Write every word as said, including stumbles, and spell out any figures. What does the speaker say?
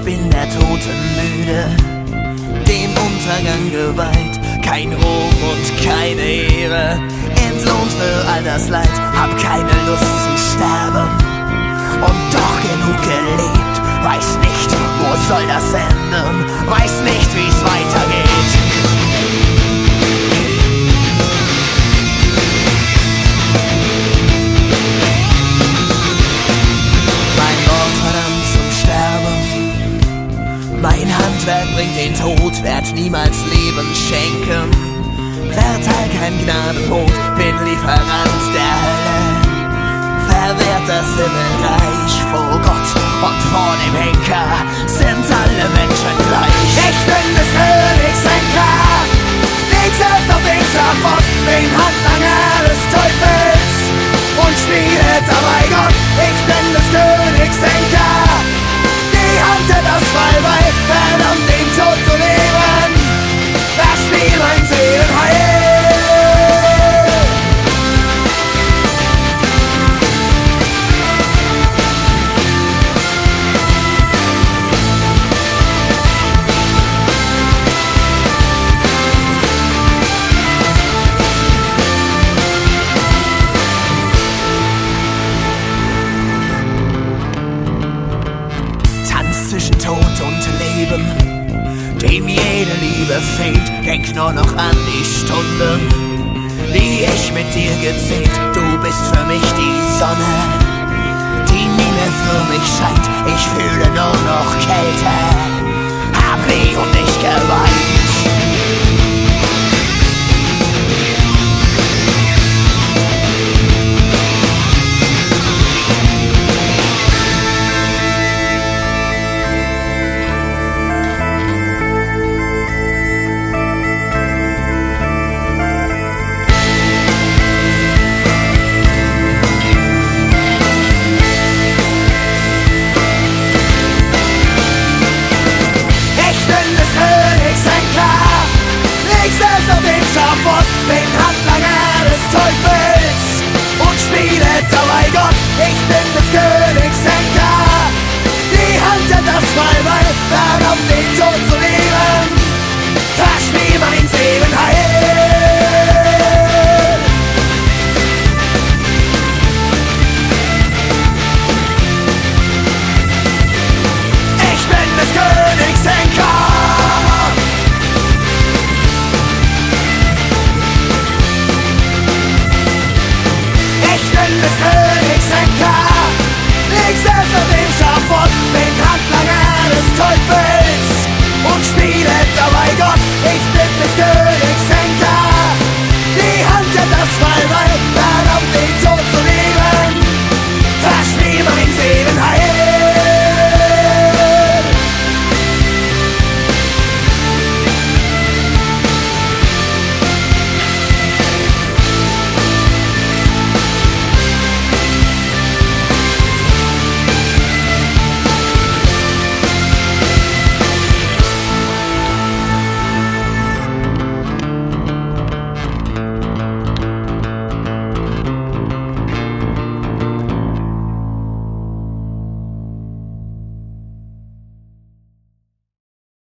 bin der Toten müde, dem Untergang geweiht. Kein Ruhm und keine Ehre, entlohnt für all das Leid. Hab keine Lust zu sterben und doch genug gelebt. Weiß nicht, wo soll das enden, weiß nicht, wie's weitergeht. Mein Wort verdammt zum Sterben, mein Handwerk bringt den Tod, werd niemals Leben schenken. Verteil kein Gnadenbrot, bin Lieferant der Hölle. Verwehrt das Himmelreich vor Gott und vor dem Henker sind alle Menschen gleich. Ich bin des Königs Henker, links hilft und links davon, den Handlanger des Teufels und spiele dabei Gott. Ich bin des Königs Henker, die Hand hat das Fall bei, verdammt den Tod zu leben, das Spiel mein Seelenheil. Zwischen Tod und Leben, dem jede Liebe fehlt. Denk nur noch an die Stunden, die ich mit dir gezählt. Du bist für mich die Sonne,